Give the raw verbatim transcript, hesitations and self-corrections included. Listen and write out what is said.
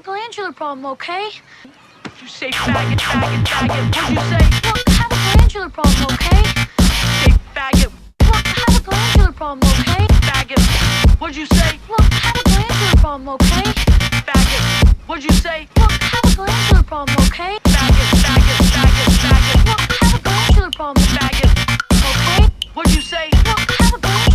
glandular problem, okay? You say faggot, faggot, faggot. What'd you say? Look, I have a glandular problem, okay? Say faggot, Look, I have a glandular problem, okay? faggot. What'd you say? Look, I have a glandular problem, okay? Faggot. What'd you say? Look, I have a glandular problem, okay? Faggot, faggot, faggot, faggot. Look, I have a glandular problem, Faggot. okay? What'd you say? Look, I have a glandular